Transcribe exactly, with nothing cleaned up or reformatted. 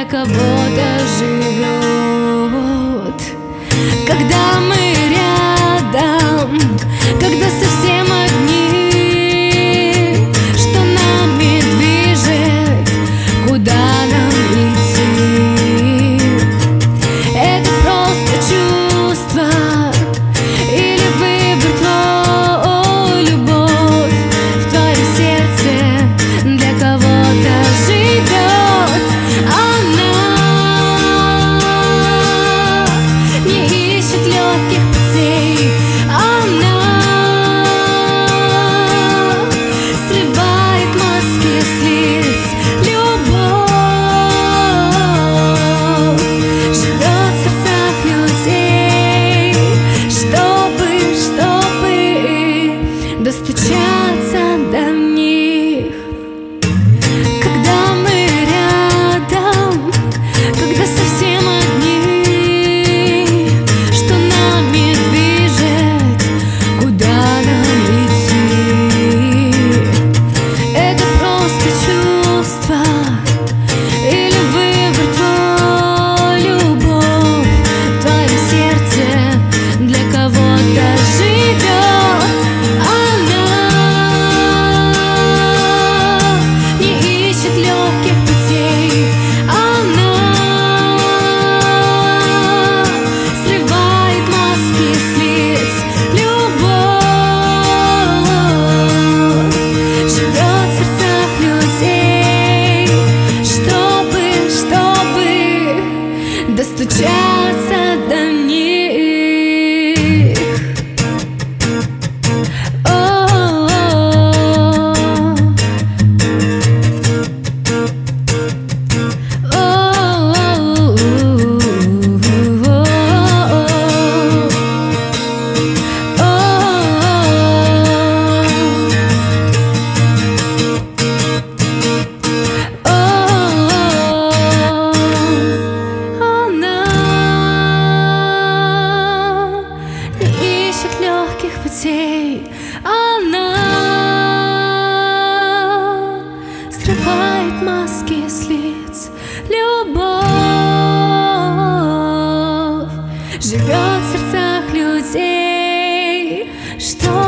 кого-то живет. Когда мы рядом, когда совсем одни, что нами движет, куда нам идти? Это просто чувство или выбор твой, любовь в твоем сердце для кого-то живет. Она не ищет легких путей, она срывает маски с лиц. Любовь живет в сердцах людей, чтобы, чтобы достучаться до них. Когда мы рядом, когда совсем одни, что нами движет, куда нам идти? Это просто чувство или выбор твой, любовь в твоем сердце для кого-то живет. Она не ищет легких путей, она срывает маски с лиц. Любовь живет в сердцах людей, чтобы, чтобы достучаться до них. Путей. Она срывает маски с лиц. Любовь живет в сердцах людей, что